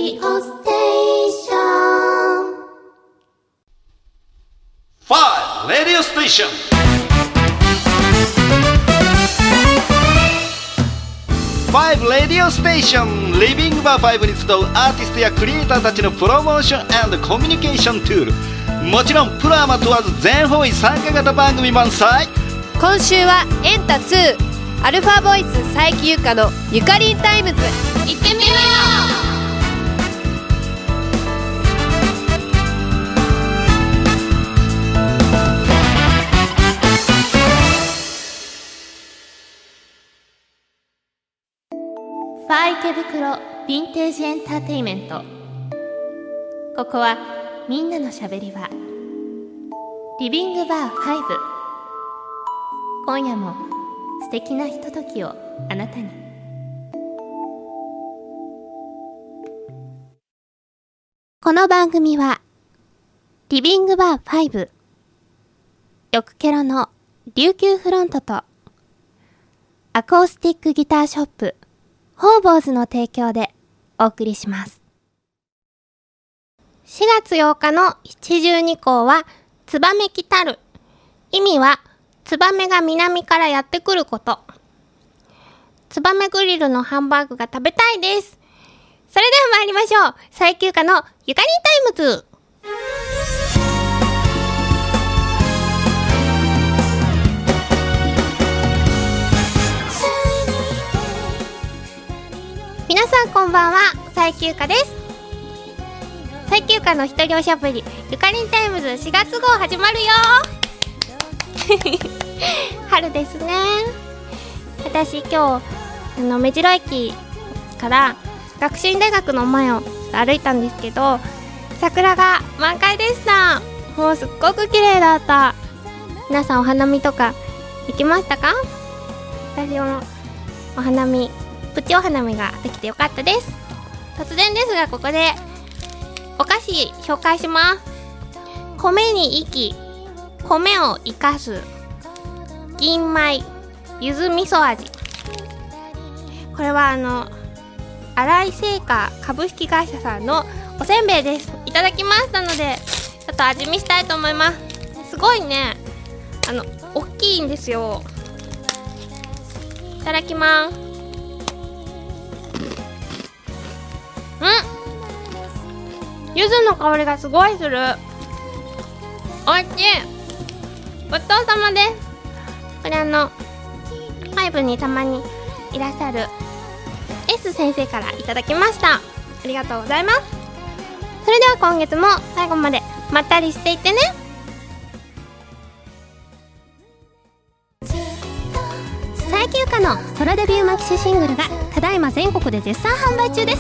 ディオステーション 5 Radio Station。 5 Radio Station。 リビングバー5に集うアーティストやクリエイターたちのプロモーション&コミュニケーションツール。もちろんプロアマ問わず全方位参加型番組満載。 今週はエンタ2アルファボイス佐伯ゆかのゆかりんタイムズ。行ってみよう。 ファ池袋ヴィンテージエンターテイメント。ここはみんなのしゃべり場、リビングバー5。今夜も素敵なひとときをあなたに。この番組はリビングバー5、よくケロの琉球フロントとアコースティックギターショップホーボーズの提供でお送りします。4月8日の七十二候はツバメ来たる。意味はツバメが南からやってくること。ツバメグリルのハンバーグが食べたいです。それでは参りましょう。最休暇のゆかりんタイムズ。皆さんこんばんは、最休暇です。最休暇の一人おしゃべりゆかりんタイムズ4月号始まるよ春ですね。私今日目白駅から学習院大学の前を歩いたんですけど、桜が満開でした。もうすっごく綺麗だった。皆さんお花見とか行きましたか？私もお花見、プチお花見ができてよかったです。突然ですがここでお菓子紹介します。米に生き、米を生かす銀米ゆず味噌味。これは新井製菓株式会社さんのおせんべいです。いただきましたのでちょっと味見したいと思います。すごいね、大きいんですよ。いただきます。柚子の香りがすごいする。おいしい。ごちそうさまです。これ5にたまにいらっしゃる S 先生からいただきました。ありがとうございます。それでは今月も最後までまったりしていってね。最休暇のソロデビューマキシシングルがただいま全国で絶賛販売中です。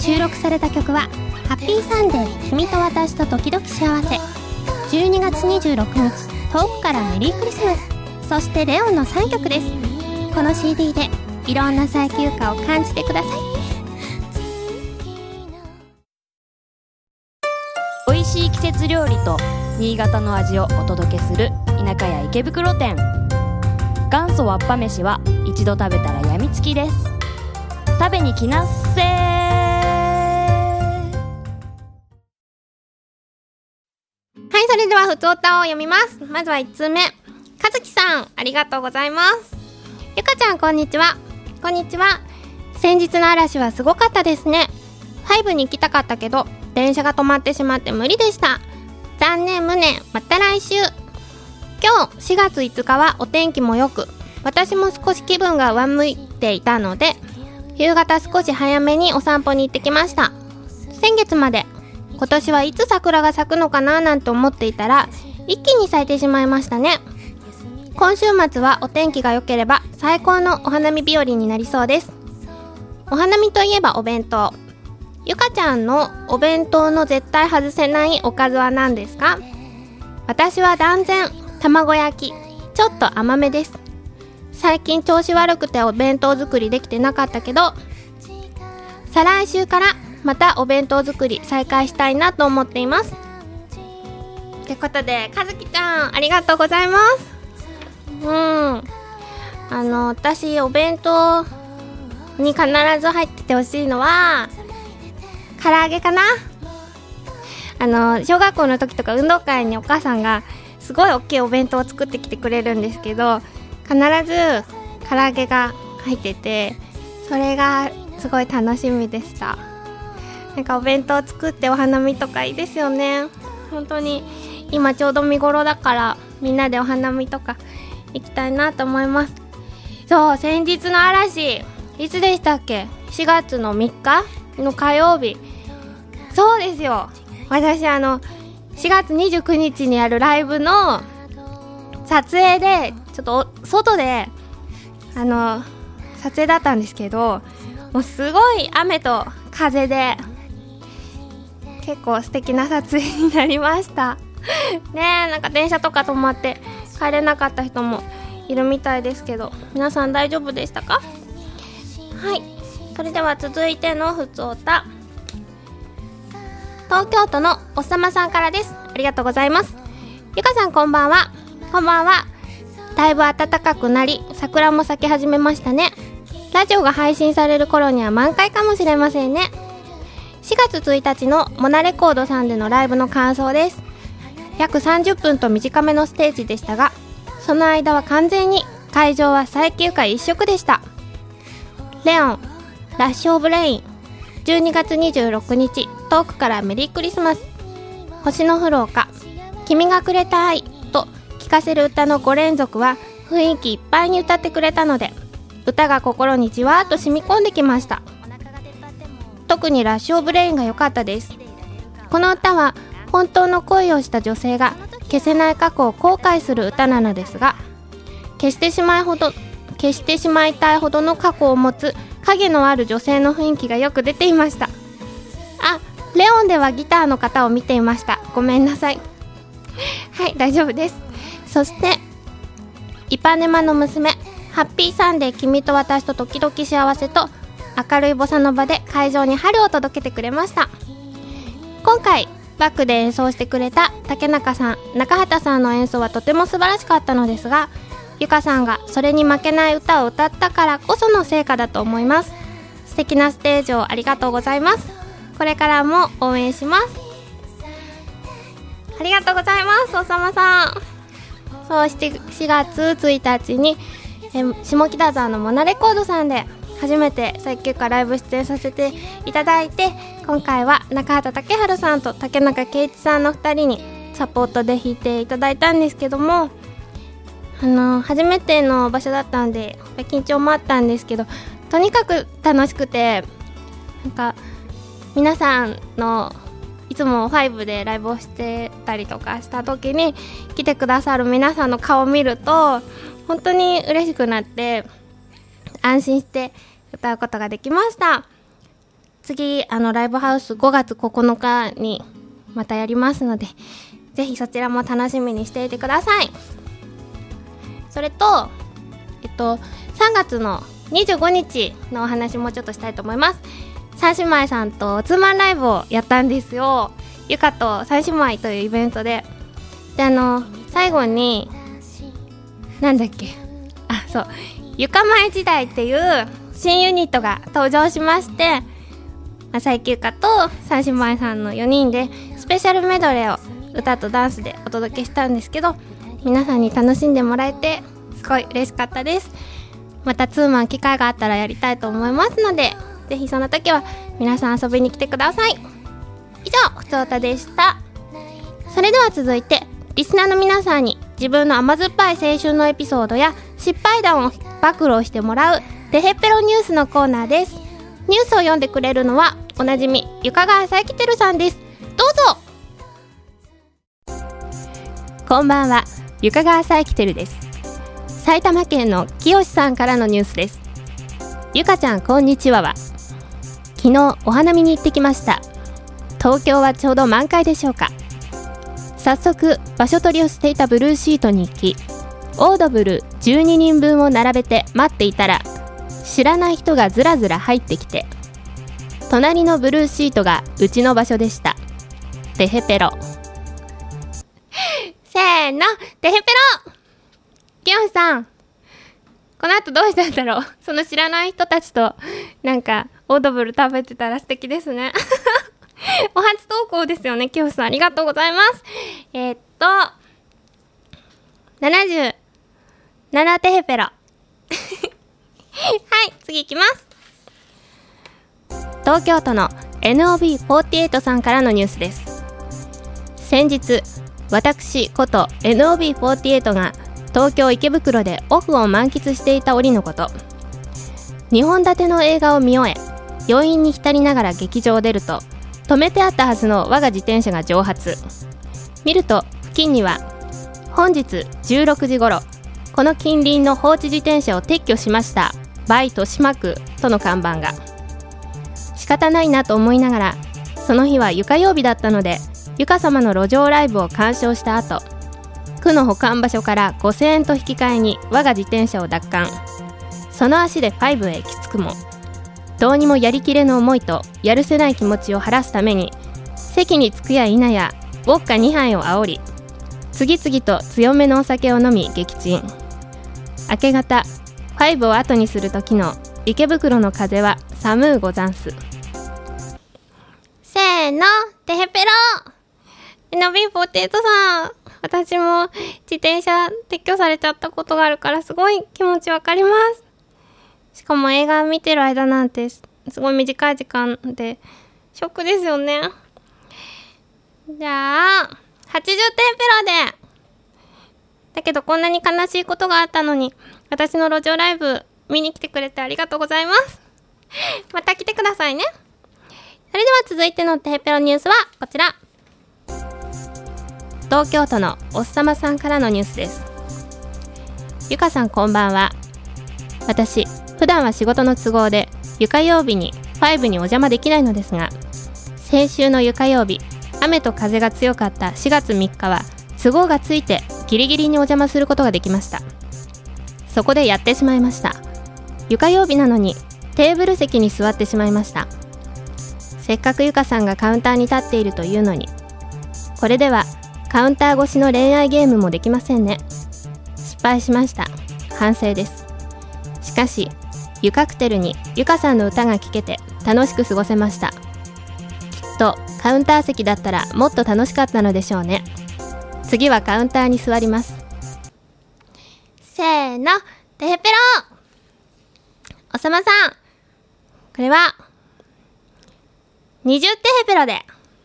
収録された曲はハッピーサンデー君と私と時々幸せ、12月26日遠くからメリークリスマス、そしてレオンの3曲です。この CD でいろんな最休暇を感じてください。 美味しい季節料理と新潟の味をお届けする田舎屋池袋店。元祖わっぱ飯は一度食べたらやみつきです。食べに来なっせー。 はい、それではふつおたを読みます。まずは1通目、かずきさん、ありがとうございます。ゆかちゃん、こんにちは。こんにちは。先日の嵐はすごかったですね。5に行きたかったけど電車が止まってしまって無理でした。残念無念。また来週。今日4月5日はお天気も良く、私も少し気分が上向いていたので夕方少し早めにお散歩に行ってきました。先月まで今年はいつ桜が咲くのかななんて思っていたら一気に咲いてしまいましたね。今週末はお天気が良ければ最高のお花見日和になりそうです。お花見といえばお弁当。ゆかちゃんのお弁当の絶対外せないおかずは何ですか？私は断然卵焼き。ちょっと甘めです。最近調子悪くてお弁当作りできてなかったけど、再来週からまたお弁当作り再開したいなと思っています。ということで、かずきちゃんありがとうございます。私お弁当に必ず入っててほしいのは唐揚げかな。小学校の時とか運動会にお母さんがすごい大きいお弁当を作ってきてくれるんですけど、必ず唐揚げが入ってて、それがすごい楽しみでした。なんかお弁当作ってお花見とかいいですよね。本当に今ちょうど見頃だから、みんなでお花見とか行きたいなと思います。そう、先日の嵐いつでしたっけ。4月の3日の火曜日。そうですよ、私4月29日にあるライブの撮影でちょっと外で撮影だったんですけど、もうすごい雨と風で結構素敵な撮影になりましたね。なんか電車とか止まって帰れなかった人もいるみたいですけど、皆さん大丈夫でしたか。はい、それでは続いてのふつおた、東京都のおっさまさんからです。ありがとうございます。ゆかさんこんばんは。こんばんは。だいぶ暖かくなり、桜も咲き始めましたね。ラジオが配信される頃には満開かもしれませんね。4月1日のモナレコードさんでのライブの感想です。約30分と短めのステージでしたが、その間は完全に会場は最休暇一色でした。レオン、ラッシュオブレイン、12月26日、遠くからメリークリスマス、星の降る丘、君がくれた愛と聴かせる歌の5連続は雰囲気いっぱいに歌ってくれたので、歌が心にじわーっと染み込んできました。特にラッシュオブレインが良かったです。この歌は本当の恋をした女性が消せない過去を後悔する歌なのですが、消してしまいたいほどの過去を持つ影のある女性の雰囲気がよく出ていました。あ、レオンではギターの方を見ていました。ごめんなさい。はい、大丈夫です。そしてイパネマの娘、ハッピーサンデー君と私と時々幸せと明るいボサノバで会場に春を届けてくれました。今回バックで演奏してくれた竹中さん、中畑さんの演奏はとても素晴らしかったのですが、ゆかさんがそれに負けない歌を歌ったからこその成果だと思います。素敵なステージをありがとうございます。これからも応援します。ありがとうございます、おさまさん。そう、4月1日に下北沢のモナレコードさんで初めて最休暇ライブ出演させていただいて、今回は中畑武春さんと竹中圭一さんの2人にサポートで弾いていただいたんですけども、初めての場所だったんで緊張もあったんですけど、とにかく楽しくて、なんか皆さんのいつも5でライブをしてたりとかした時に来てくださる皆さんの顔を見ると本当に嬉しくなって安心して歌うことができました。次ライブハウス5月9日にまたやりますので、ぜひそちらも楽しみにしていてください。それと3月の25日のお話もちょっとしたいと思います。三姉妹さんとツーマンライブをやったんですよ。ゆかと三姉妹というイベントで、最後になんだっけ、そう、ゆかまえ時代っていう新ユニットが登場しまして、最休暇と三姉妹さんの4人でスペシャルメドレーを歌とダンスでお届けしたんですけど、皆さんに楽しんでもらえてすごい嬉しかったです。またツーマン機会があったらやりたいと思いますので、ぜひその時は皆さん遊びに来てください。以上、ふつおたでした。それでは続いてリスナーの皆さんに自分の甘酸っぱい青春のエピソードや失敗談を暴露してもらうテヘペロニュースのコーナーです。ニュースを読んでくれるのはおなじみゆかがさえきてるさんです。どうぞ。 こんばんは、ゆかがさえきてるです。埼玉県のきよしさんからのニュースです。ゆかちゃんこんにちは。昨日お花見に行ってきました。東京はちょうど満開でしょうか。早速場所取りをしていたブルーシートに行き、オードブル12人分を並べて待っていたら、知らない人がずらずら入ってきて、隣のブルーシートがうちの場所でした。テヘペロ。 せーの、テヘペロ。きよしさん、この後どうしたんだろう。その知らない人たちとなんかオードブル食べてたら素敵ですねお初投稿ですよね。清さんありがとうございます。77テヘペロはい、次いきます。東京都の NOB48 さんからのニュースです。先日私こと NOB48 が東京池袋でオフを満喫していた折のこと、2本立ての映画を見終え、余韻に浸りながら劇場を出ると、止めてあったはずの我が自転車が蒸発。見ると付近には本日16時頃この近隣の放置自転車を撤去しましたバイ豊島区との看板が。仕方ないなと思いながら、その日はゆか曜日だったのでゆか様の路上ライブを鑑賞した後、区の保管場所から5000円と引き換えに我が自転車を奪還。その足で5へ行き着くも、どうにもやりきれの思いとやるせない気持ちを晴らすために、席に着くや否やウォッカ2杯を煽り、次々と強めのお酒を飲み撃沈。明け方5を後にする時の池袋の風は寒うござんす。せーの、テヘペロ。NOB48さん、私も自転車撤去されちゃったことがあるからすごい気持ちわかります。しかも映画見てる間なんてすごい短い時間でショックですよね。じゃあ80点ペロで。だけどこんなに悲しいことがあったのに、私の路上ライブ見に来てくれてありがとうございます。また来てくださいね。それでは続いてのテヘペロニュースはこちら。東京都のおっさまさんからのニュースです。ゆかさんこんばんは。私普段は仕事の都合でゆか曜日に5にお邪魔できないのですが、先週のゆか曜日、雨と風が強かった4月3日は都合がついてギリギリにお邪魔することができました。そこでやってしまいました。ゆか曜日なのにテーブル席に座ってしまいました。せっかくゆかさんがカウンターに立っているというのに、これではカウンター越しの恋愛ゲームもできませんね。失敗しました。反省です。しかしゆかクテルにゆかさんの歌が聴けて楽しく過ごせました。きっとカウンター席だったらもっと楽しかったのでしょうね。次はカウンターに座ります。せーの、テヘペロ。おさまさん、これは20テヘペロで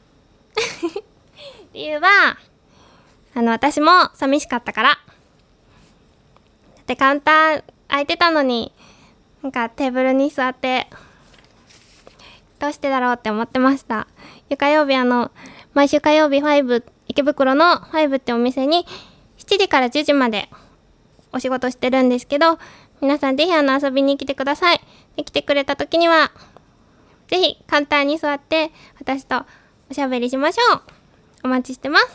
理由は私も寂しかったから。でカウンター空いてたのに、なんかテーブルに座ってどうしてだろうって思ってました。ゆか曜日毎週火曜日5、池袋の5ってお店に7時から10時までお仕事してるんですけど、皆さんぜひ遊びに来てください。で来てくれた時にはぜひカウンターに座って私とおしゃべりしましょう。お待ちしてます。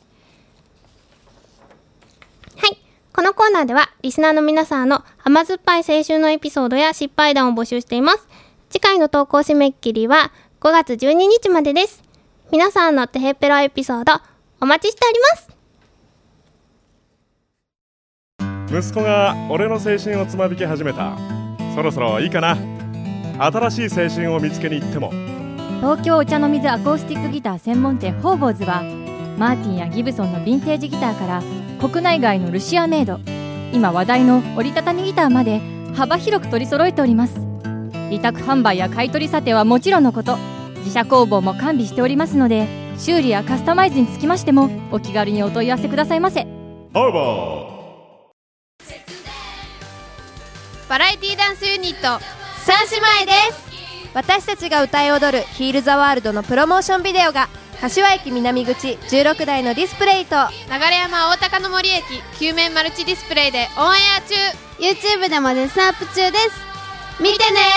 はい、このコーナーではリスナーの皆さんの甘酸っぱい青春のエピソードや失敗談を募集しています。次回の投稿締め切りは5月12日までです。皆さんのテヘペロエピソードお待ちしております。息子が俺の青春をつまびき始めた。そろそろいいかな。新しい青春を見つけに行っても。 東京お茶の水アコースティックギター専門店ホーボーズは、マーティンやギブソンのヴィンテージギターから国内外のルシアメイド、今話題の折りたたみギターまで幅広く取り揃えております。委託販売や買取査定はもちろんのこと、自社工房も完備しておりますので、修理やカスタマイズにつきましてもお気軽にお問い合わせくださいませ。 ホーボー。 バラエティダンスユニット三姉妹です。私たちが歌い踊るヒールザワールドのプロモーションビデオが柏駅南口16台のディスプレイと流山大高の森駅9面マルチディスプレイでオンエア中。 YouTube でもレッスンアップ中です。見てね。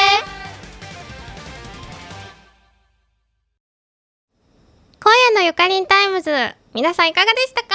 今夜のゆかりんタイムズ、皆さんいかがでしたか？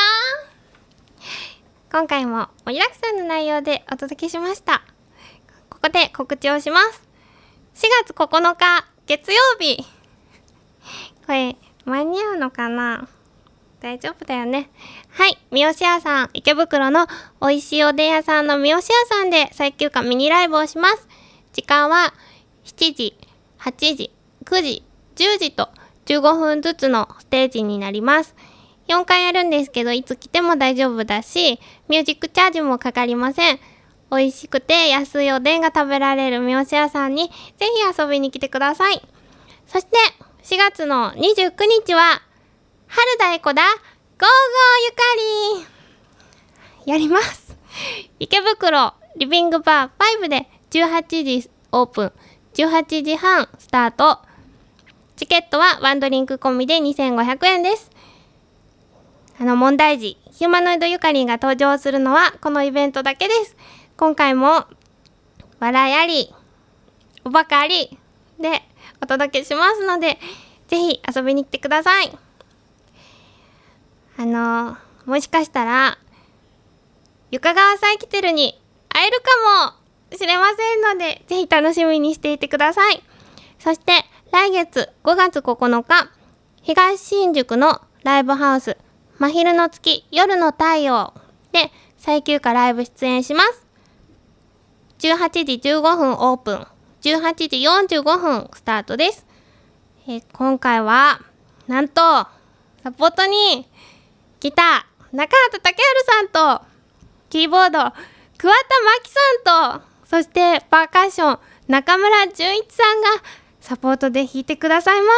今回も盛りだくさんの内容でお届けしました。ここで告知をします。4月9日月曜日、これ間に合うのかな？大丈夫だよね。はい、三好屋さん、池袋の美味しいおでん屋さんの三好屋さんで最休暇ミニライブをします。時間は7時、8時、9時、10時と 15分ずつのステージになります。4回やるんですけど、いつ来ても大丈夫だし、ミュージックチャージもかかりません。美味しくて安いおでんが食べられる三好屋さんにぜひ遊びに来てください。そして4月の29日は春だエコだゴーゴーゆかりやります。池袋リビングバー5で18時オープン、18時半スタート。チケットはワンドリンク込みで2500円です。問題児ヒューマノイドゆかりんが登場するのはこのイベントだけです。今回も笑いありおバカありでお届けしますので、ぜひ遊びに来てください。もしかしたらゆかがわサイキテルに会えるかもしれませんので、ぜひ楽しみにしていてください。そして来月5月9日東新宿のライブハウス真昼の月夜の太陽で最休暇ライブ出演します。18時15分オープン、18時45分スタートです。今回はなんとサポートにギター中畑武春さんとキーボード桑田真希さんと、そしてパーカッション中村純一さんがサポートで弾いてくださいます。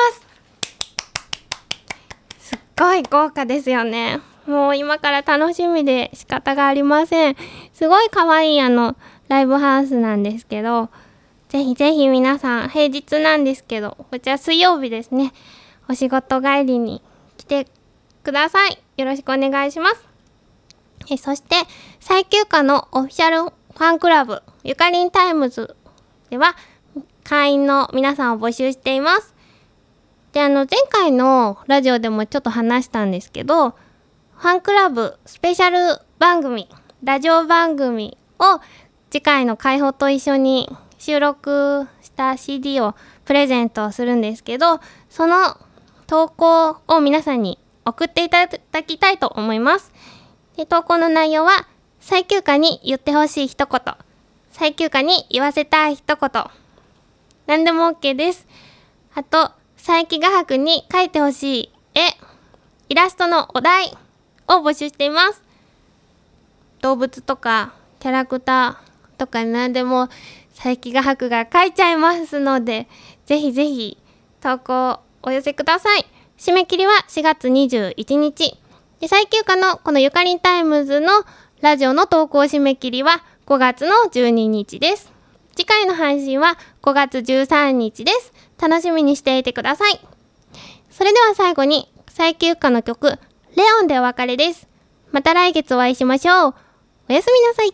すっごい豪華ですよね。もう今から楽しみで仕方がありません。すごい可愛いライブハウスなんですけど、ぜひぜひ皆さん平日なんですけど、こちら水曜日ですね、お仕事帰りに来てください。よろしくお願いします。そして最休暇のオフィシャルファンクラブゆかりんタイムズでは会員の皆さんを募集しています。で、前回のラジオでもちょっと話したんですけど、ファンクラブスペシャル番組ラジオ番組を次回の開放と一緒に収録した CD をプレゼントするんですけど、その投稿を皆さんに送っていただきたいと思います。で、投稿の内容は最休暇に言ってほしい一言、最休暇に言わせたい一言、何でも OK です。あと佐伯画伯に描いてほしい絵、イラストのお題を募集しています。動物とかキャラクターとか何でも佐伯画伯が描いちゃいますので、ぜひぜひ投稿お寄せください。締め切りは4月21日で、最休暇のこのゆかりんタイムズのラジオの投稿締め切りは5月の12日です。次回の配信は5月13日です。楽しみにしていてください。それでは最後に最休暇の曲レオンでお別れです。また来月お会いしましょう。おやすみなさい。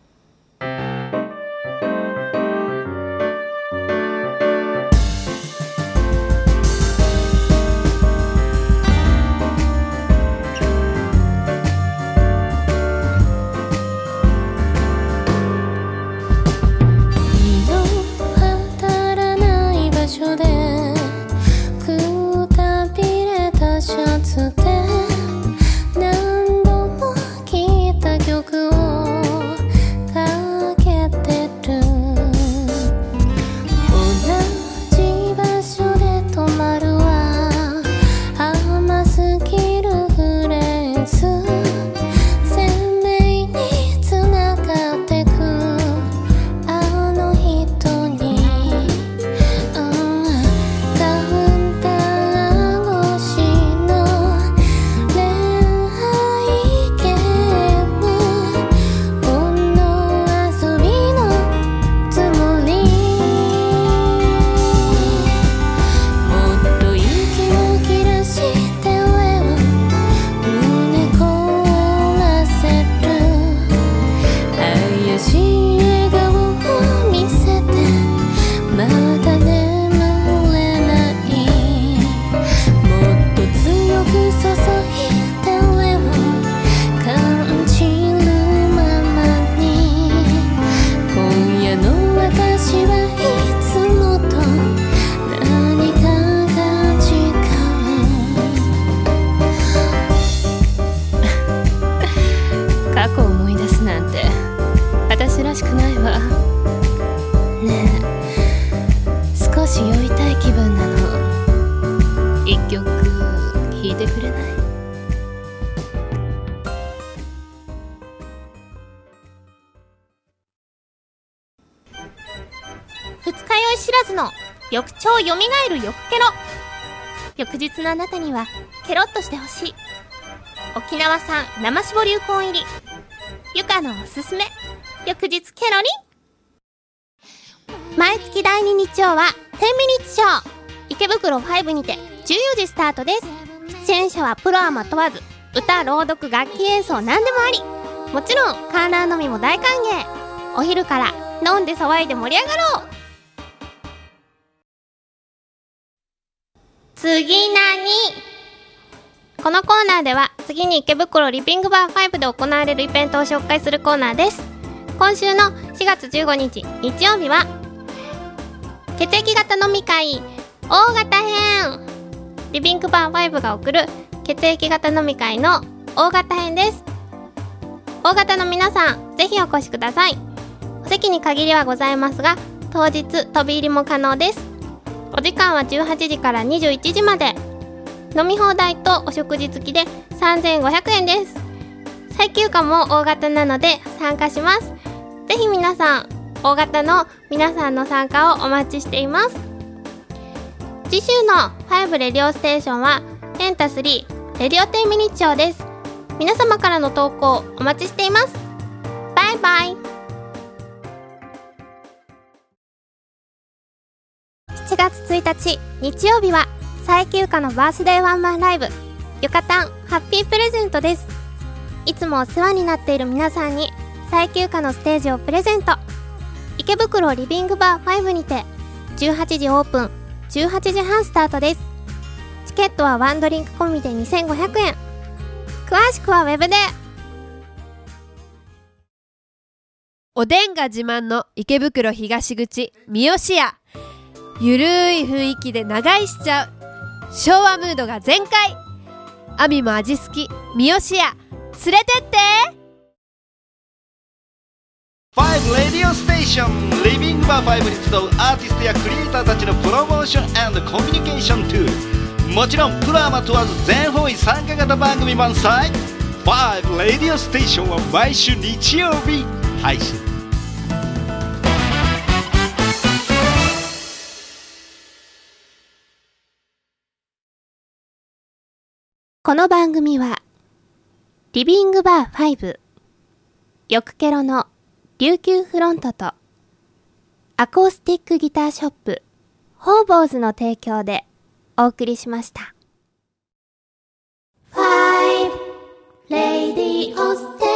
シャツで何度も聴いた曲をかけてる。同じ場所で止まるわ、甘すぎるフレーズ、鮮明につながってくあの人に、カウンター越し恋愛ゲーム、ほんの遊びのつもり、もっと息を切らしてレオ胸凍らせる、怪しい笑顔を見せてまだ眠れない、もっと強く注いでレオ感じるままに、今夜の私はいつもと何かが違う過去を思い出すなんて私らしくないわね。え少し酔いたい気分なの。一知らずの翌朝よみがえる翌ケロ。翌日のあなたにはケロッとしてほしい沖縄産生搾りうこん入りゆかのおすすめ翌日ケロリン。毎月第2日曜は10ミニッツショー、池袋5にて14時スタートです。出演者はプロアマ問わず、歌、朗読、楽器演奏何でもあり、もちろんカーナー飲みも大歓迎。お昼から飲んで騒いで盛り上がろう。次何？このコーナーでは次に池袋リビングバー5で行われるイベントを紹介するコーナーです。今週の4月15日日曜日は血液型飲み会大型編。リビングバー5が送る血液型飲み会の大型編です。大型の皆さんぜひお越しください。お席に限りはございますが当日飛び入りも可能です。お時間は18時から21時まで。飲み放題とお食事付きで3500円です。最休暇も大型なので参加します。ぜひ皆さん、大型の皆さんの参加をお待ちしています。次週の5レディオステーションはエンタ3レディオ10ミニッツショーです。皆様からの投稿お待ちしています。バイバイ。7月1日日曜日は最休暇のバースデーワンマンライブゆかたんハッピープレゼントです。いつもお世話になっている皆さんに最休暇のステージをプレゼント。池袋リビングバー5にて18時オープン、18時半スタートです。チケットはワンドリンク込みで2500円。詳しくはウェブで。 おでんが自慢の池袋東口三好屋。ゆるい雰囲気で長居しちゃう昭和ムードが全開。アミも味好き三好屋連れてって。 5レディオステーションリビングバー5に集うアーティストやクリエイターたちのプロモーション&コミュニケーションツール、もちろんプロアマ問わず全方位参加型番組満載。5レディオステーションは毎週日曜日配信。 この番組はリビングバー5、よくケロの琉球フロントとアコースティックギターショップホーボーズの提供でお送りしました。5レディオステ